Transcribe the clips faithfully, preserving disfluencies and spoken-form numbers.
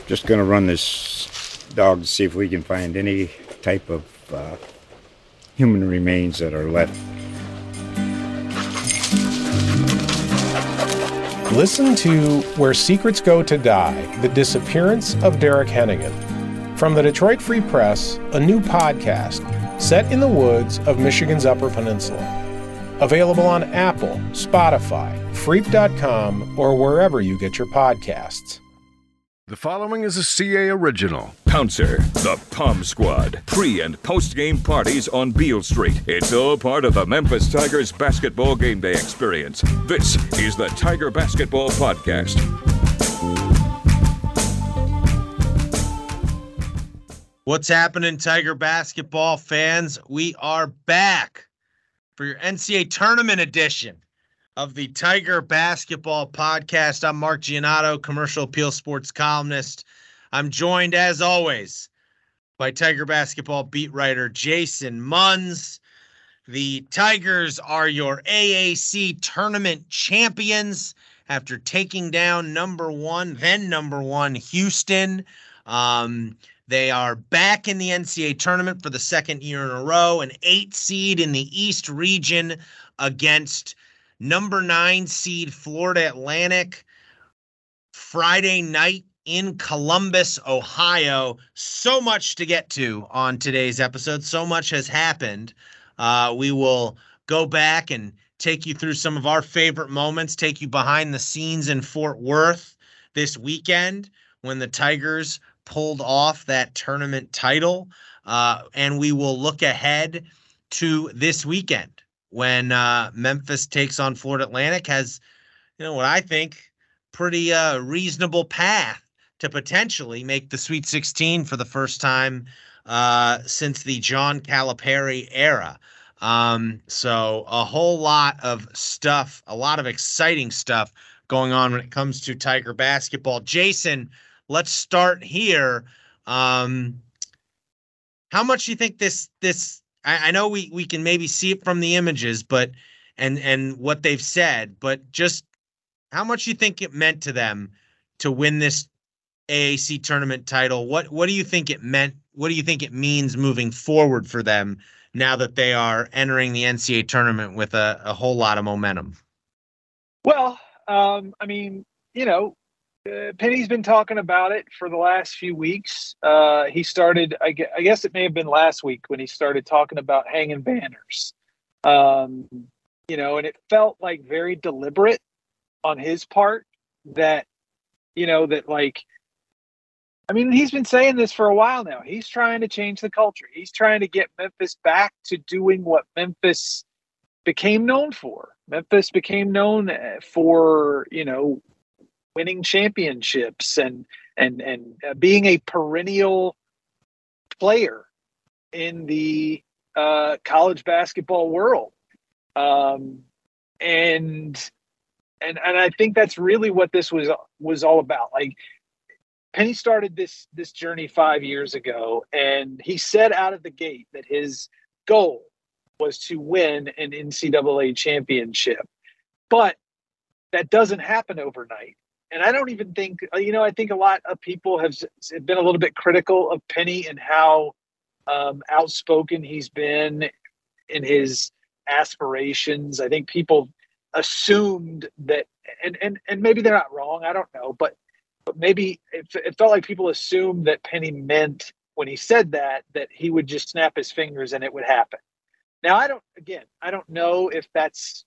just going to run this dog to see if we can find any type of uh, human remains that are left. Listen to Where Secrets Go to Die, The Disappearance of Derek Hennigan. From the Detroit Free Press, a new podcast set in the woods of Michigan's Upper Peninsula. Available on Apple, Spotify, Freep dot com, or wherever you get your podcasts. The following is a C A original. Pouncer, the Pom Squad, pre- and post-game parties on Beale Street. It's all part of the Memphis Tigers basketball game day experience. This is the Tiger Basketball Podcast. What's happening, Tiger basketball fans? We are back for your N C A A Tournament edition of the Tiger Basketball Podcast. I'm Mark Giannotto, Commercial Appeal Sports columnist. I'm joined, as always, by Tiger Basketball beat writer Jason Munz. The Tigers are your A A C Tournament champions after taking down number one, then number one, Houston. Um... They are back in the N C A A tournament for the second year in a row, an eight seed in the East region against number nine seed Florida Atlantic Friday night in Columbus, Ohio. So much to get to on today's episode. So much has happened. Uh, we will go back and take you through some of our favorite moments, take you behind the scenes in Fort Worth this weekend when the Tigers pulled off that tournament title. Uh, and we will look ahead to this weekend when uh, Memphis takes on Florida Atlantic. Has, you know, what I think pretty uh, reasonable path to potentially make the Sweet sixteen for the first time uh, since the John Calipari era. Um, so a whole lot of stuff, a lot of exciting stuff going on when it comes to Tiger basketball. Jason, let's start here. Um, how much do you think this, this, I, I know we, we can maybe see it from the images, but, and, and what they've said, but just how much do you think it meant to them to win this A A C tournament title? What, what do you think it meant? What do you think it means moving forward for them now that they are entering the N C A A tournament with a, a whole lot of momentum? Well, um, I mean, you know, Uh, Penny's been talking about it for the last few weeks. Uh, he started, I guess, I guess it may have been last week when he started talking about hanging banners. Um, you know, and it felt like very deliberate on his part that, you know, that like, I mean, he's been saying this for a while now. He's trying to change the culture. He's trying to get Memphis back to doing what Memphis became known for. Memphis became known for, you know, winning championships and and and uh, being a perennial player in the uh, college basketball world, um, and and and I think that's really what this was was all about. Like, Penny started this this journey five years ago, and he said out of the gate that his goal was to win an N C double A championship, but that doesn't happen overnight. And I don't even think, you know, I think a lot of people have been a little bit critical of Penny and how um, outspoken he's been in his aspirations. I think people assumed that, and, and, and maybe they're not wrong, I don't know, but, but maybe it, it felt like people assumed that Penny meant when he said that, that he would just snap his fingers and it would happen. Now, I don't, again, I don't know if that's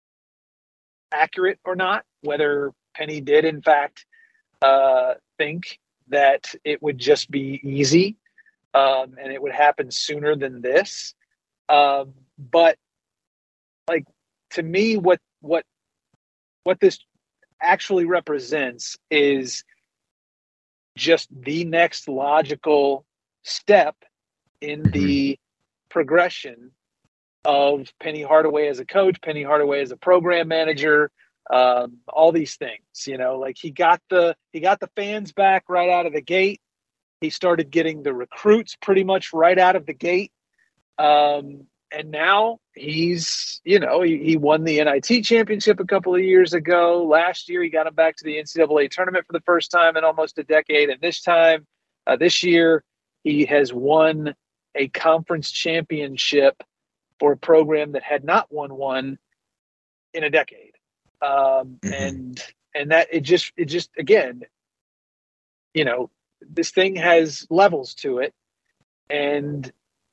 accurate or not, whether Penny did, in fact, uh, think that it would just be easy um, and it would happen sooner than this. Um, but, like, to me, what what what this actually represents is just the next logical step in the progression of Penny Hardaway as a coach, Penny Hardaway as a program manager, um, all these things, you know, like he got the, he got the fans back right out of the gate. He started getting the recruits pretty much right out of the gate. Um, and now he's, you know, he, he won the N I T championship a couple of years ago. Last year, he got him back to the N C double A tournament for the first time in almost a decade. And this time, uh, this year, he has won a conference championship for a program that had not won one in a decade. Um, Mm-hmm. and, and that it just, it just, again, you know, this thing has levels to it. And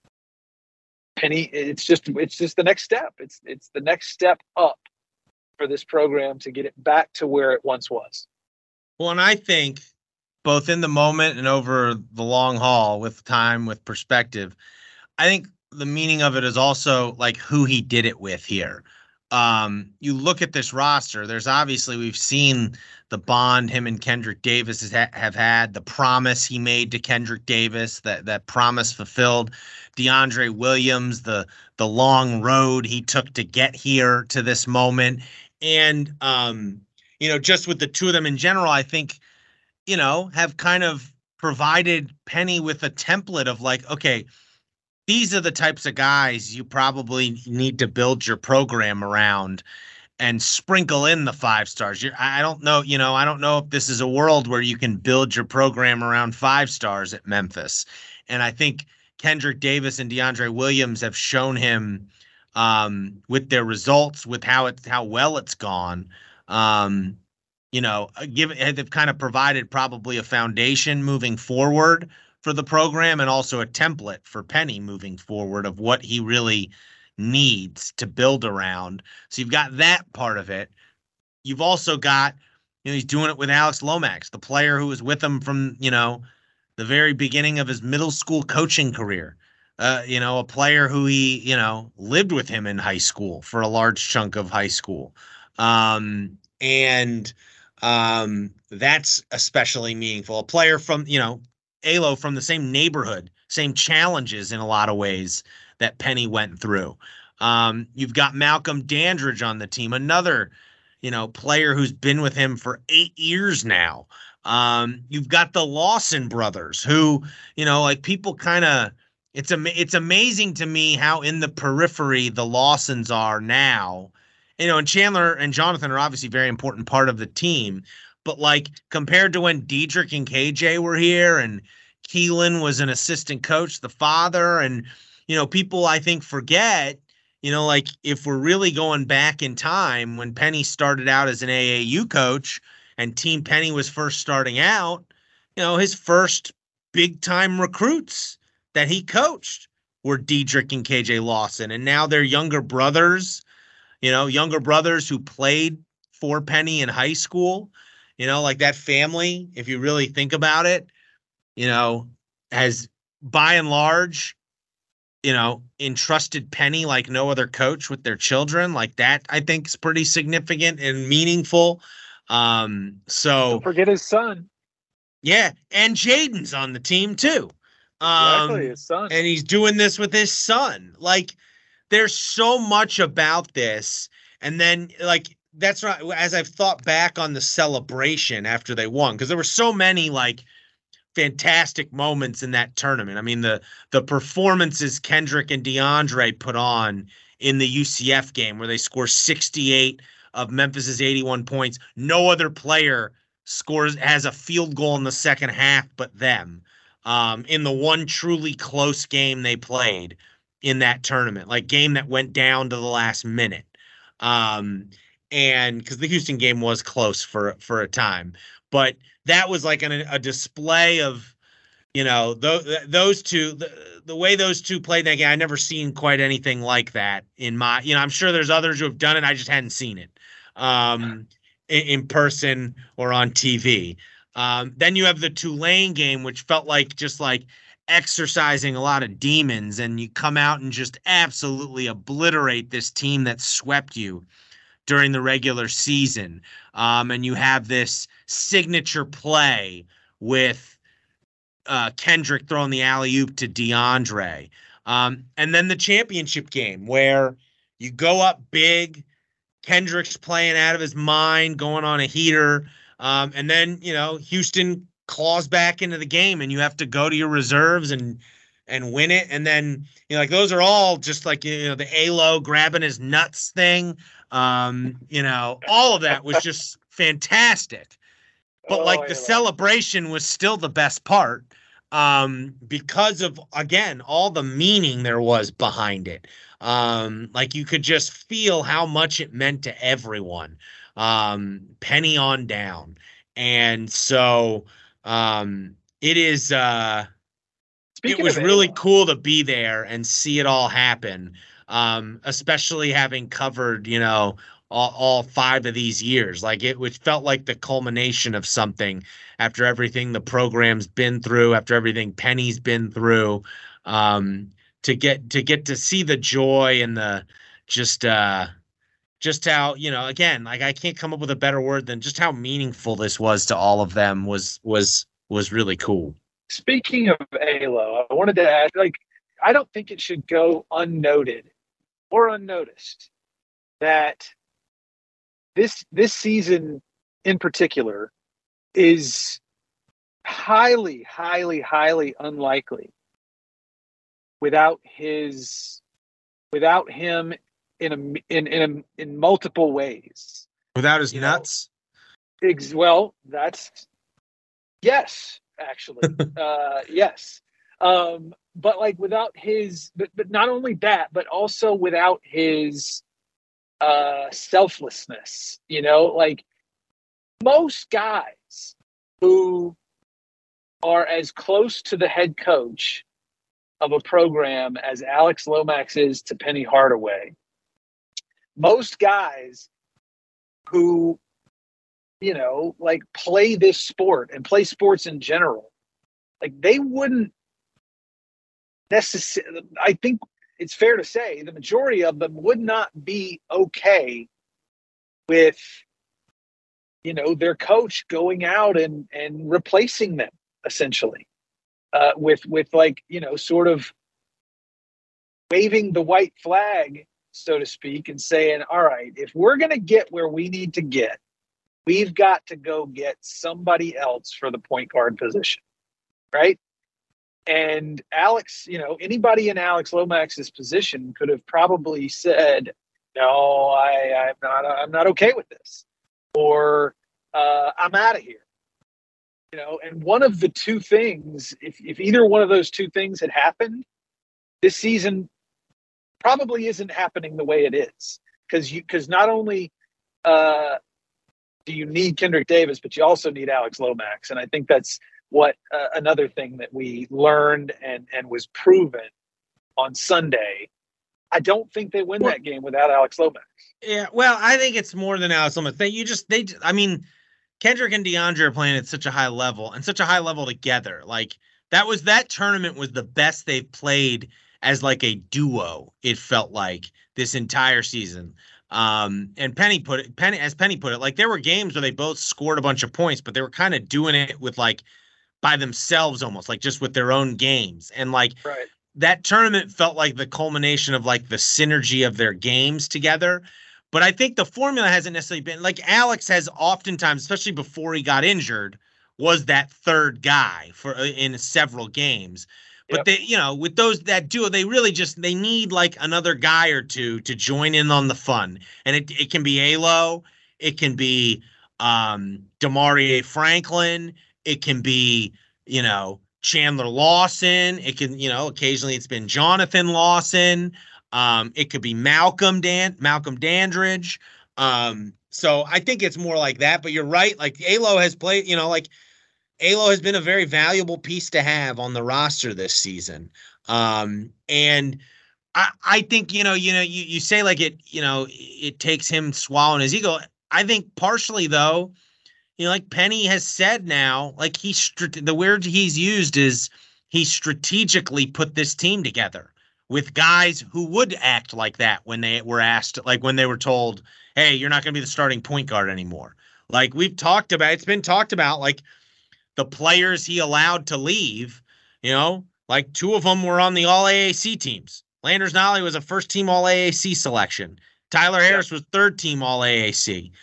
Penny, it's just it's just the next step. It's it's the next step up for this program to get it back to where it once was. Well, and I think both in the moment and over the long haul, with time, with perspective, I think the meaning of it is also like who he did it with here. Um, you look at this roster, there's obviously, we've seen the bond him and Kendrick Davis has ha- have had, the promise he made to Kendrick Davis, that, that promise fulfilled. DeAndre Williams, the, the long road he took to get here to this moment. And, um, you know, just with the two of them in general, I think, you know, have kind of provided Penny with a template of like, okay, these are the types of guys you probably need to build your program around and sprinkle in the five stars. You're, I don't know, you know, I don't know if this is a world where you can build your program around five stars at Memphis. And I think Kendrick Davis and DeAndre Williams have shown him um, with their results, with how it's, how well it's gone. Um, you know, give they've kind of provided probably a foundation moving forward for the program, and also a template for Penny moving forward of what he really needs to build around. So you've got that part of it. You've also got, you know, he's doing it with Alex Lomax, the player who was with him from, you know, the very beginning of his middle school coaching career. Uh, you know, a player who he, you know, lived with him in high school for a large chunk of high school. Um, and um, that's especially meaningful. A player from, you know, A L O from the same neighborhood, same challenges in a lot of ways that Penny went through. Um, you've got Malcolm Dandridge on the team, another, you know, player who's been with him for eight years now. Um, you've got the Lawson brothers who, you know, like people kind of, it's am- it's amazing to me how in the periphery the Lawsons are now. You know, and Chandler and Jonathan are obviously a very important part of the team. But like compared to when Diedrich and K J were here and Keelan was an assistant coach, the father, and, you know, people I think forget, you know, like if we're really going back in time when Penny started out as an A A U coach and Team Penny was first starting out, you know, his first big time recruits that he coached were Diedrich and K J Lawson. And now they're younger brothers, you know, younger brothers who played for Penny in high school. You know, like that family, if you really think about it, you know, has by and large, you know, entrusted Penny like no other coach with their children. Like that, I think is pretty significant and meaningful. Um, so Don't forget his son. Yeah. And Jaden's on the team too. Um, Exactly, his son. And he's doing this with his son. Like there's so much about this. And then like, that's right. As I've thought back on the celebration after they won, because there were so many like fantastic moments in that tournament. I mean, the the performances Kendrick and DeAndre put on in the U C F game where they score sixty-eight of Memphis's eighty-one points. No other player scores has a field goal in the second half but them. Um, in the one truly close game they played in that tournament, like game that went down to the last minute. Um, And because the Houston game was close for for a time, but that was like an, a display of, you know, those those two, the, the way those two played that game. I never seen quite anything like that in my, you know, I'm sure there's others who have done it. I just hadn't seen it um, in, in person or on T V. Um, then you have the Tulane game, which felt like just like exercising a lot of demons, and you come out and just absolutely obliterate this team that swept you during the regular season. Um, and you have this signature play with uh, Kendrick throwing the alley-oop to DeAndre. Um, and then the championship game where you go up big, Kendrick's playing out of his mind, going on a heater. Um, and then, you know, Houston claws back into the game and you have to go to your reserves and and win it. And then, you know, like those are all just like, you know, the A-Lo grabbing his nuts thing. Um, you know, all of that was just fantastic. But Oh, like the A-Lo. celebration was still the best part um, because of, again, all the meaning there was behind it. Um, like you could just feel how much it meant to everyone, um, penny on down. And so um, it is, uh, Speaking it was of really A-Lo, cool to be there and see it all happen. Um, especially having covered, you know, all, all five of these years. Like it which felt like the culmination of something after everything the program's been through, after everything Penny's been through. Um, to get to get to see the joy and the just uh just how, you know, again, like I can't come up with a better word than just how meaningful this was to all of them was was was really cool. Speaking of A-Lo, I wanted to ask, like, I don't think it should go unnoted or unnoticed that this this season in particular is highly, highly, highly unlikely without his without him in a in in a, in multiple ways. Without his You know? nuts. Ex- well, that's yes, actually, uh, yes. Um, but like without his, but but not only that, but also without his uh, selflessness. You know, like most guys who are as close to the head coach of a program as Alex Lomax is to Penny Hardaway. Most guys who, you know, like play this sport and play sports in general, like they wouldn't necessarily, I think it's fair to say the majority of them would not be okay with, you know, their coach going out and, and replacing them essentially uh, with, with like, you know, sort of waving the white flag, so to speak, and saying, all right, if we're going to get where we need to get, we've got to go get somebody else for the point guard position, right? And Alex, you know, anybody in Alex Lomax's position could have probably said, no, I, I'm not, I'm not okay with this, or uh, I'm out of here. You know, and one of the two things, if, if either one of those two things had happened, this season probably isn't happening the way it is. Because you, because not only uh, do you need Kendrick Davis, but you also need Alex Lomax. And I think that's what uh, another thing that we learned and, and was proven on Sunday. I don't think they win Well, that game without Alex Lomax. Yeah, well, I think it's more than Alex Lomax. They, you just, they, I mean, Kendrick and DeAndre are playing at such a high level and such a high level together. Like that was, that tournament was the best they've played as like a duo. It felt like this entire season. Um, and Penny put it, Penny, as Penny put it, like there were games where they both scored a bunch of points, but they were kind of doing it with like by themselves, almost like just with their own games. And like Right. that tournament felt like the culmination of like the synergy of their games together. But I think the formula hasn't necessarily been like Alex has oftentimes, especially before he got injured, was that third guy for in several games. But Yep. they, you know, with those that duo, they really just they need like another guy or two to join in on the fun. And it it can be A-Lo, it can be um Demarie Franklin, it can be, you know, Chandler Lawson, it can, you know, occasionally it's been Jonathan Lawson. Um, it could be Malcolm Dan Malcolm Dandridge. Um, so I think it's more like that, but you're right. Like A-Lo has played, you know, like A-Lo has been a very valuable piece to have on the roster this season. Um, and I, I think, you know, you know, you, you say like it, you know, it takes him swallowing his ego. I think partially though, you know, like Penny has said now, like he's, the word he's used is he strategically put this team together with guys who would act like that when they were asked, like when they were told, hey, you're not going to be the starting point guard anymore. Like we've talked about, it's been talked about, like the players he allowed to leave, you know, like two of them were on the all A A C teams. Landers Nolley was a first team all A A C selection. Tyler Harris was third team all A A C.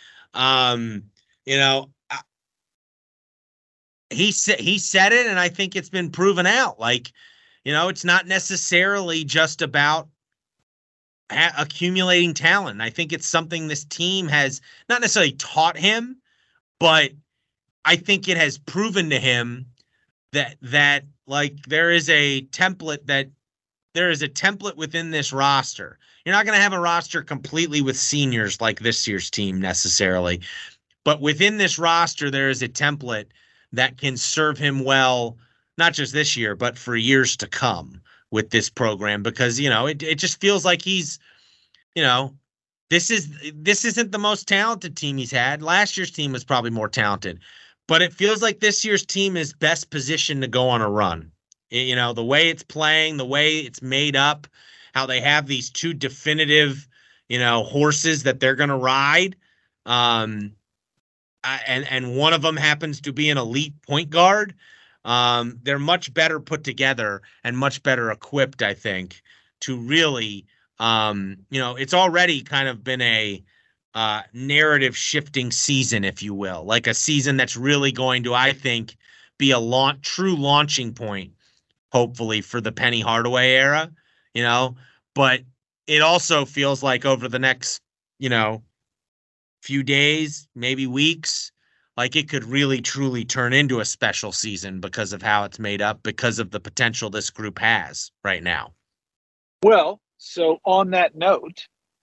Um, you know, he said, he said it, and I think it's been proven out. Like, You know, it's not necessarily just about ha- accumulating talent. I think it's something this team has not necessarily taught him, but I think it has proven to him that that like there is a template that there is a template within this roster. You're not going to have a roster completely with seniors like this year's team necessarily, but within this roster there is a template that can serve him well, not just this year, but for years to come with this program, because, you know, it, it just feels like he's, you know, this is, this isn't the most talented team he's had. Last year's team was probably more talented, but it feels like this year's team is best positioned to go on a run. You know, the way it's playing, the way it's made up, how they have these two definitive, you know, horses that they're going to ride. Um, and, and one of them happens to be an elite point guard. Um, they're much better put together and much better equipped, I think, to really, um, you know, it's already kind of been a uh, narrative shifting season, if you will, like a season that's really going to, I think, be a launch, true launching point, hopefully, for the Penny Hardaway era, you know, but it also feels like over the next, you know, few days, maybe weeks, like it could really truly turn into a special season because of how it's made up, because of the potential this group has right now. Well, so on that note,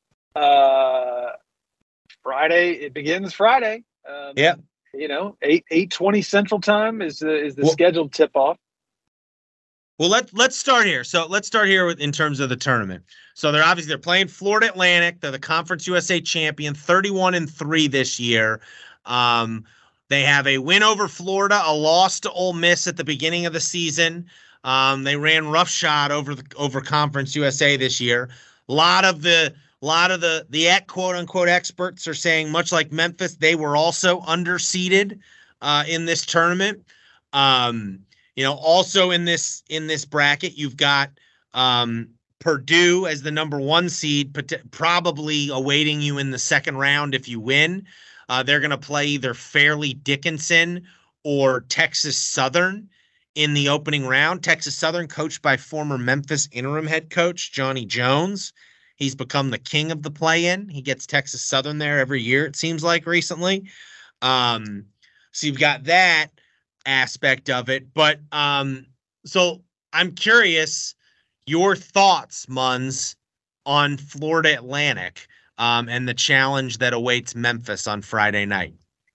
uh, Friday, it begins Friday. Um, yeah. You know, eight, eight twenty Central Time is the, is the well, scheduled tip off. Well, let's let's start here. So let's start here with in terms of the tournament. So they're obviously they're playing Florida Atlantic. They're the Conference U S A champion, thirty-one and three this year. Um, they have a win over Florida, a loss to Ole Miss at the beginning of the season. Um, they ran roughshod over the over Conference U S A this year. A lot of the lot of the the quote unquote experts are saying, much like Memphis, they were also underseeded uh, in this tournament. Um, You know, also in this in this bracket, you've got um, Purdue as the number one seed, but probably awaiting you in the second round if you win. Uh, they're going to play either Fairleigh Dickinson or Texas Southern in the opening round. Texas Southern, coached by former Memphis interim head coach Johnny Jones. He's become the king of the play-in. He gets Texas Southern there every year, it seems like, recently. Um, so you've got that aspect of it, but um so I'm curious your thoughts, Muns, on Florida Atlantic um and the challenge that awaits Memphis on Friday night.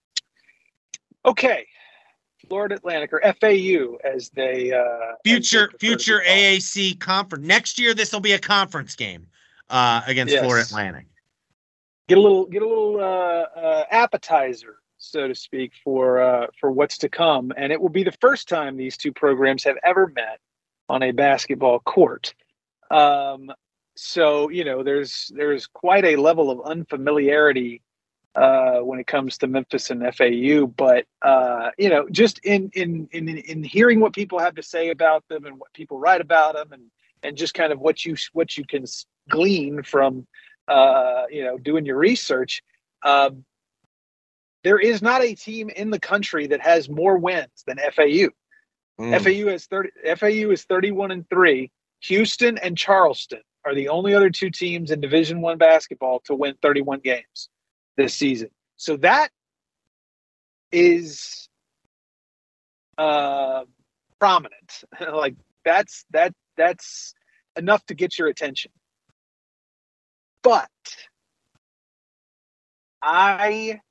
Okay, Florida Atlantic, or F A U as they uh future as they future A A C conference next year. This will be a conference game uh against yes. Florida Atlantic. Get a little get a little uh, uh appetizer, so to speak, for uh, for what's to come. And it will be the first time these two programs have ever met on a basketball court. Um, so, you know, there's there's quite a level of unfamiliarity uh, when it comes to Memphis and F A U. But, uh, you know, just in, in in in hearing what people have to say about them and what people write about them, and, and just kind of what you what you can glean from, uh, you know, doing your research, um, there is not a team in the country that has more wins than F A U. Mm. F A U has thirty. F A U is thirty-one and three. Houston and Charleston are the only other two teams in Division One basketball to win thirty-one games this season. So that is uh, prominent. Like that's that that's enough to get your attention. But I.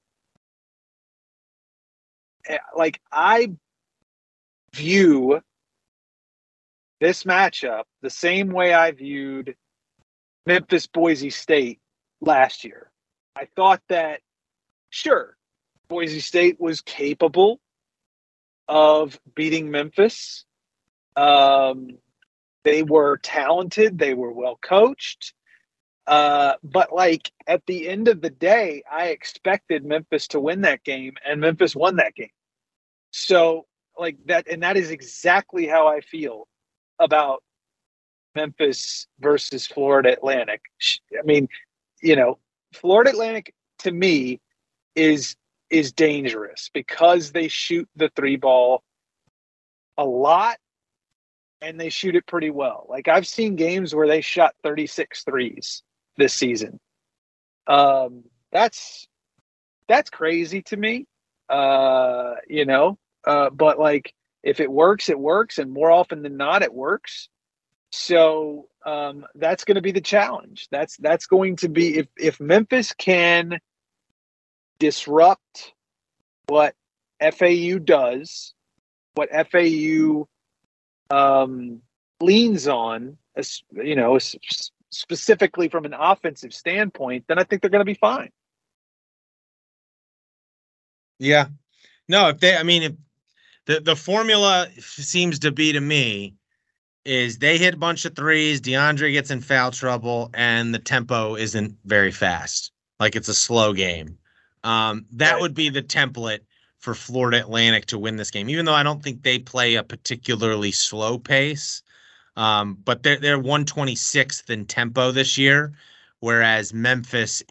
Like, I view this matchup the same way I viewed Memphis Boise State last year. I thought that, sure, Boise State was capable of beating Memphis. Um, they were talented. They were well coached. Uh, but like at the end of the day, I expected Memphis to win that game, and Memphis won that game. So like that, and that is exactly how I feel about Memphis versus Florida Atlantic. I mean, you know, Florida Atlantic to me is is dangerous because they shoot the three ball a lot, and they shoot it pretty well. Like I've seen games where they shot thirty-six threes this season. Um, that's that's crazy to me. Uh, you know, uh, but like if it works, it works, and more often than not, it works. So um, that's going to be the challenge. That's that's going to be if if Memphis can disrupt what F A U does, what F A U um, leans on, as, you know, specifically from an offensive standpoint, then I think they're going to be fine. Yeah. No, if they, I mean, if the, the formula seems to be to me is they hit a bunch of threes, DeAndre gets in foul trouble, and the tempo isn't very fast. Like it's a slow game. Um, that Right. would be the template for Florida Atlantic to win this game, even though I don't think they play a particularly slow pace. Um, but they're they're one twenty-sixth in tempo this year, whereas Memphis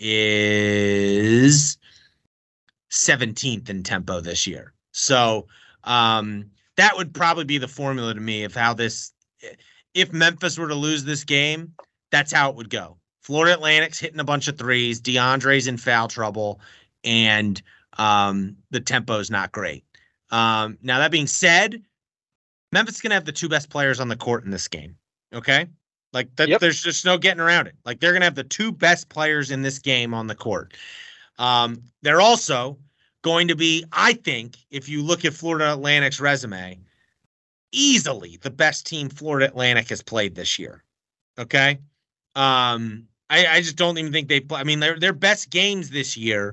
is seventeenth in tempo this year. So um, that would probably be the formula to me of how this. If Memphis were to lose this game, that's how it would go. Florida Atlantic's hitting a bunch of threes, DeAndre's in foul trouble, and um, the tempo's not great. Um, now, that being said, Memphis is going to have the two best players on the court in this game, okay? Like, that, Yep. there's just no getting around it. Like, they're going to have the two best players in this game on the court. Um, they're also going to be, I think, if you look at Florida Atlantic's resume, easily the best team Florida Atlantic has played this year, okay? Um, I, I just don't even think they play. I mean, their their best games this year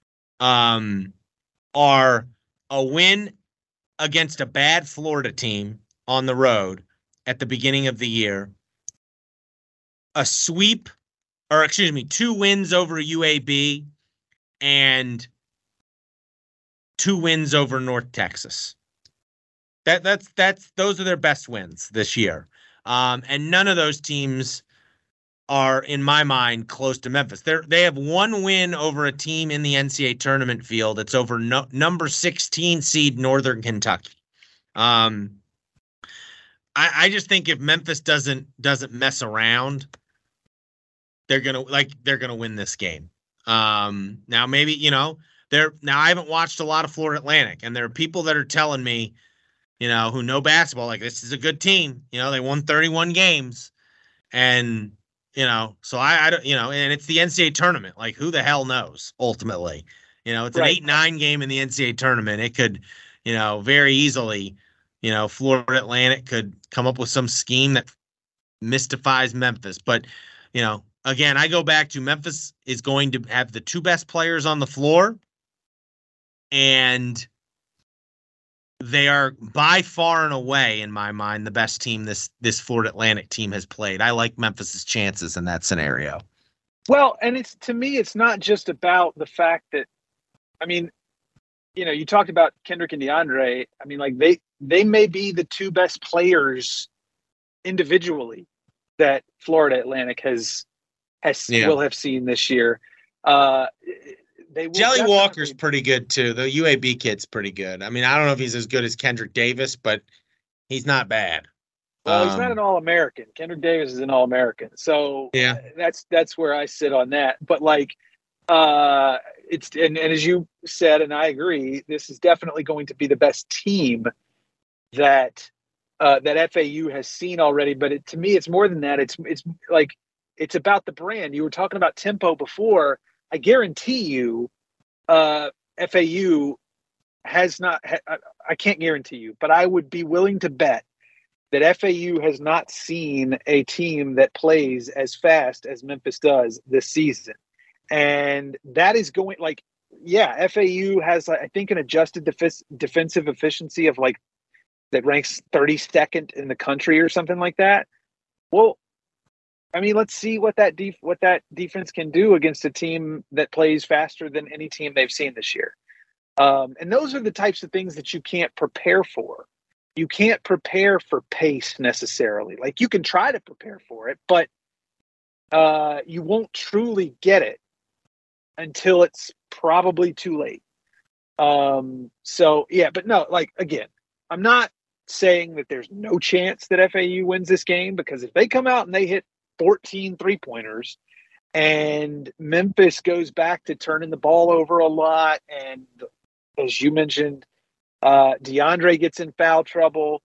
um, are a win against a bad Florida team on the road at the beginning of the year, a sweep, or excuse me, two wins over U A B, and two wins over North Texas. That that's that's those are their best wins this year, um, and none of those teams are, in my mind, close to Memphis. They they have one win over a team in the N C A A tournament field. It's over no, number sixteen seed Northern Kentucky. Um, I, I just think if Memphis doesn't doesn't mess around, they're gonna like they're gonna win this game. Um, now maybe you know they're now I haven't watched a lot of Florida Atlantic, and there are people that are telling me, you know, who know basketball, like this is a good team. You know, they won thirty-one games, and you know, so I, I don't, you know, and it's the N C A A tournament. Like, who the hell knows? Ultimately, you know, it's an Right. eight nine game in the N C A A tournament. It could, you know, very easily, you know, Florida Atlantic could come up with some scheme that mystifies Memphis. But, you know, again, I go back to Memphis is going to have the two best players on the floor, and they are by far and away, in my mind, the best team this this Florida Atlantic team has played. I like Memphis's chances in that scenario. Well, and it's to me, it's not just about the fact that, I mean, you know, you talked about Kendrick and DeAndre. I mean, like they they may be the two best players individually that Florida Atlantic has has Yeah. will have seen this year. Uh, they will Jelly definitely- Walker's pretty good too. The U A B kid's pretty good. I mean, I don't know if he's as good as Kendrick Davis, but he's not bad. Well, he's Um, not an All-American. Kendrick Davis is an All-American. So Yeah. that's that's where I sit on that. But like uh it's and, and as you said, and I agree, this is definitely going to be the best team that uh that F A U has seen already. But it, to me, it's more than that. It's it's like it's about the brand. You were talking about tempo before. I guarantee you uh F A U has not ha- I can't guarantee you, but I would be willing to bet that F A U has not seen a team that plays as fast as Memphis does this season. And that is going like, yeah, F A U has, I think, an adjusted def- defensive efficiency of like that ranks thirty-second in the country or something like that. Well, I mean, let's see what that def- what that defense can do against a team that plays faster than any team they've seen this year. Um, and those are the types of things that you can't prepare for. You can't prepare for pace necessarily. Like you can try to prepare for it, but uh, you won't truly get it until it's probably too late. Um, so yeah, but no, like again, I'm not, saying that there's no chance that F A U wins this game, because if they come out and they hit fourteen three-pointers and Memphis goes back to turning the ball over a lot, and as you mentioned, uh, DeAndre gets in foul trouble,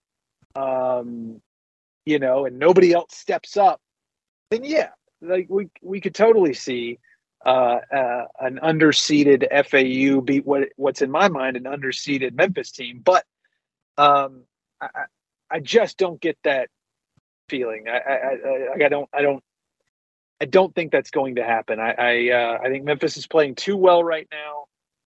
um, you know, and nobody else steps up, then yeah, like we we could totally see uh, uh, an underseeded F A U beat what what's in my mind an underseeded Memphis team, but um, I, I just don't get that feeling. I, I, I, I don't, I don't, I don't think that's going to happen. I, I, uh, I think Memphis is playing too well right now.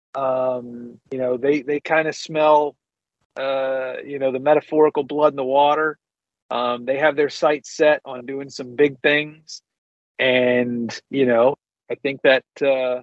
Um, you know, they, they kind of smell, uh, you know, the metaphorical blood in the water. Um, they have their sights set on doing some big things, and you know, I think that, uh,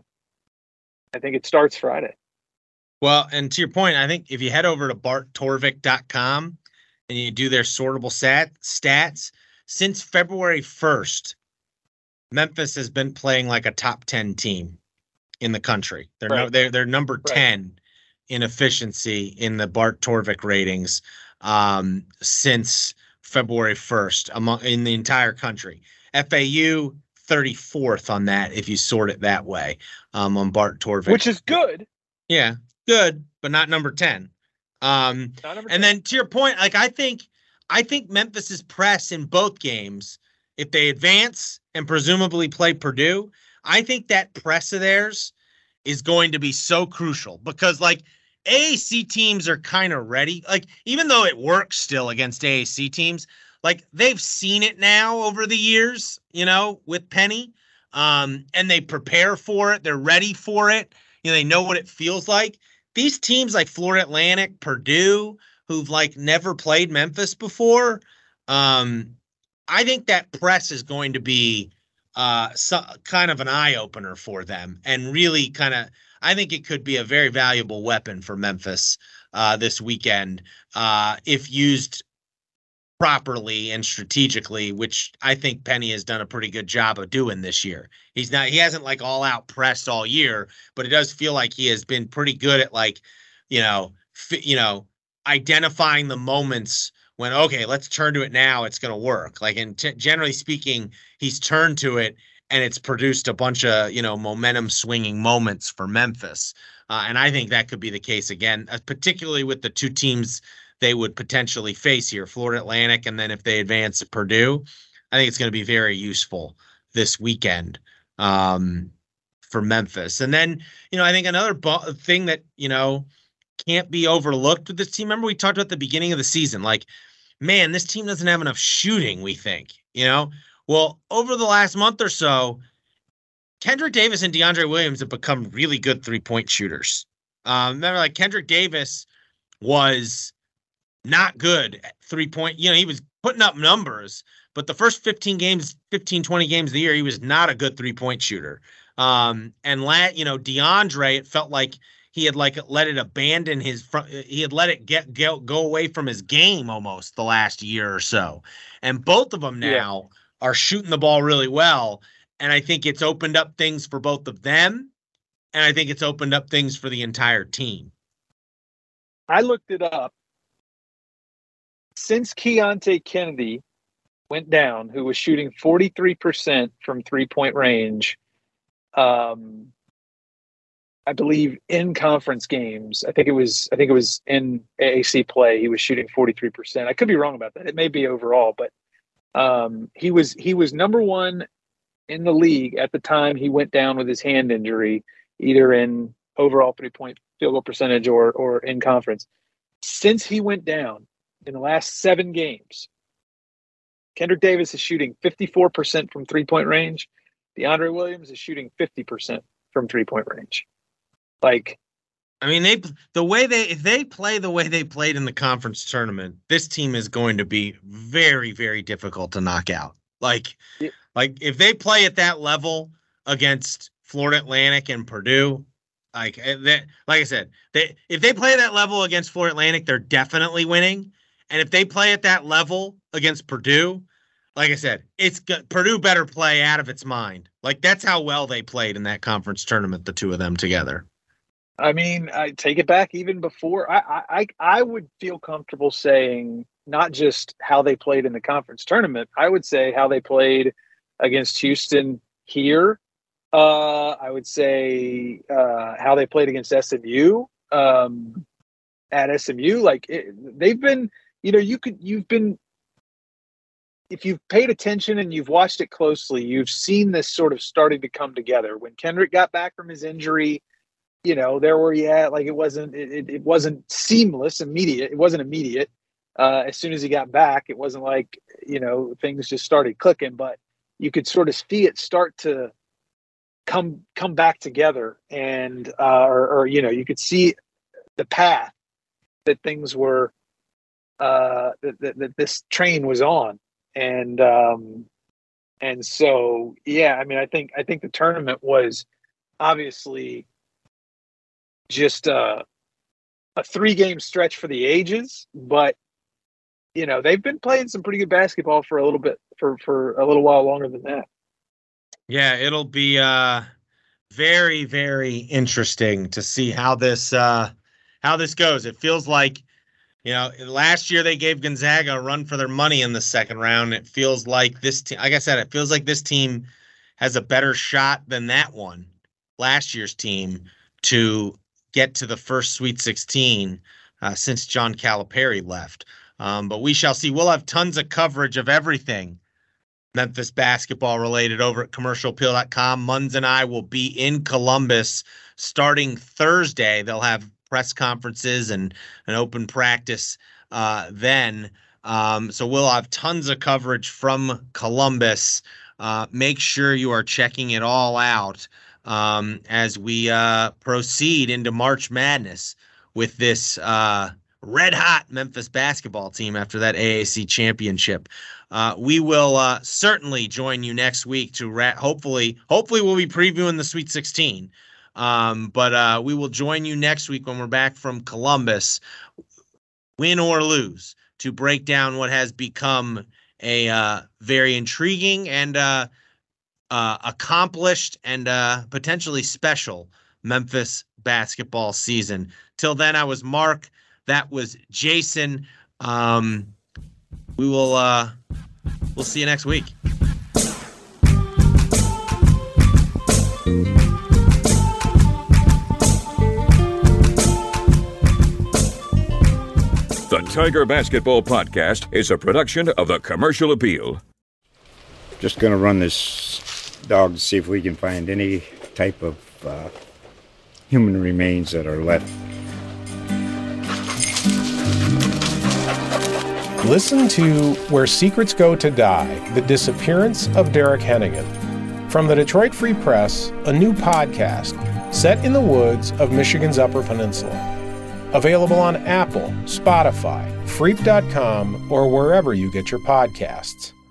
I think it starts Friday. Well, and to your point, I think if you head over to bart torvik dot com and you do their sortable stat, stats, since February first, Memphis has been playing like a top ten team in the country. They're right. no, they're they're number right. ten in efficiency in the Bart Torvik ratings um, since February first among in the entire country. F A U thirty-fourth on that if you sort it that way um, on Bart Torvik, which is good. Yeah, good, but not number ten. Um, not number ten. And then to your point, like I think, I think Memphis's press in both games, if they advance and presumably play Purdue, I think that press of theirs is going to be so crucial because like A A C teams are kind of ready. Like even though it works still against A A C teams, like they've seen it now over the years, you know, with Penny, um, and they prepare for it. They're ready for it. You know, they know what it feels like. These teams like Florida Atlantic, Purdue, who've like never played Memphis before, um, I think that press is going to be uh, so, kind of an eye opener for them, and really kind of, I think it could be a very valuable weapon for Memphis uh, this weekend uh, if used properly and strategically, which I think Penny has done a pretty good job of doing this year. He's not, he hasn't like all out pressed all year, but it does feel like he has been pretty good at like, you know, fi- you know, identifying the moments when, okay, let's turn to it now. It's going to work. Like, and t- generally speaking, he's turned to it and it's produced a bunch of, you know, momentum swinging moments for Memphis. Uh, and I think that could be the case again, uh, particularly with the two teams they would potentially face here, Florida Atlantic, and then if they advance to Purdue, I think it's going to be very useful this weekend um, for Memphis. And then, you know, I think another bu- thing that, you know, can't be overlooked with this team. Remember we talked about the beginning of the season, like, man, this team doesn't have enough shooting, we think, you know? Well, over the last month or so, Kendrick Davis and DeAndre Williams have become really good three-point shooters. Um, remember, like, Kendrick Davis was not good at three-point. You know, he was putting up numbers, but the first fifteen games, fifteen, twenty games of the year, he was not a good three-point shooter. Um, and, la- you know, DeAndre, it felt like he had, like, let it abandon his front. He had let it get go, go away from his game almost the last year or so. And both of them now yeah. are shooting the ball really well. And I think it's opened up things for both of them. And I think it's opened up things for the entire team. I looked it up. Since Keontae Kennedy went down, who was shooting forty-three percent from three-point range, um, I believe in conference games, I think it was, I think it was in A A C play, he was shooting forty-three percent. I could be wrong about that. It may be overall, but um, he was he was number one in the league at the time he went down with his hand injury, either in overall three-point field goal percentage or or in conference. Since he went down, in the last seven games, Kendrick Davis is shooting fifty-four percent from three-point range. DeAndre Williams is shooting fifty percent from three-point range. Like, I mean, they the way they if they play the way they played in the conference tournament, this team is going to be very, very difficult to knock out. Like, yeah. like if they play at that level against Florida Atlantic and Purdue, like that, like I said, they if they play that level against Florida Atlantic, they're definitely winning. And if they play at that level against Purdue, like I said, it's good. Purdue better play out of its mind. Like that's how well they played in that conference tournament, the two of them together. I mean, I take it back even before. I, I, I would feel comfortable saying not just how they played in the conference tournament. I would say how they played against Houston here. Uh, I would say uh, how they played against S M U um, at S M U. Like it, they've been, you know, you could, you've been, if you've paid attention and you've watched it closely, you've seen this sort of starting to come together. When Kendrick got back from his injury, you know, there were, yeah, like it wasn't, it, it wasn't seamless, immediate. It wasn't immediate. Uh, as soon as he got back, it wasn't like, you know, things just started clicking, but you could sort of see it start to come, come back together. And, uh, or, or, you know, you could see the path that things were, uh, that, that, that this train was on. And, um, and so, yeah, I mean, I think, I think the tournament was obviously just uh, a three-game stretch for the ages, but you know they've been playing some pretty good basketball for a little bit for for a little while longer than that. Yeah, it'll be uh, very very interesting to see how this uh, how this goes. It feels like you know last year they gave Gonzaga a run for their money in the second round. It feels like this team, like I said, it feels like this team has a better shot than that one, last year's team, to get to the first Sweet sixteen uh, since John Calipari left. Um, but we shall see. We'll have tons of coverage of everything Memphis basketball related over at commercial appeal dot com. Munz and I will be in Columbus starting Thursday. They'll have press conferences and an open practice uh, then. Um, so we'll have tons of coverage from Columbus. Uh, make sure you are checking it all out Um, as we uh, proceed into March Madness with this uh, red-hot Memphis basketball team after that A A C championship. Uh, we will uh, certainly join you next week to ra- hopefully, hopefully we'll be previewing the Sweet sixteen. Um, but uh, we will join you next week when we're back from Columbus, win or lose, to break down what has become a uh, very intriguing and uh, Uh, accomplished and uh, potentially special Memphis basketball season. Till then, I was Mark. That was Jason. Um, we will uh, we'll see you next week. The Tiger Basketball Podcast is a production of the Commercial Appeal. Just going to run this dog to see if we can find any type of uh, human remains that are left. Listen to Where Secrets Go to Die, The Disappearance of Derek Hennigan. From the Detroit Free Press, a new podcast set in the woods of Michigan's Upper Peninsula. Available on Apple, Spotify, Freep dot com, or wherever you get your podcasts.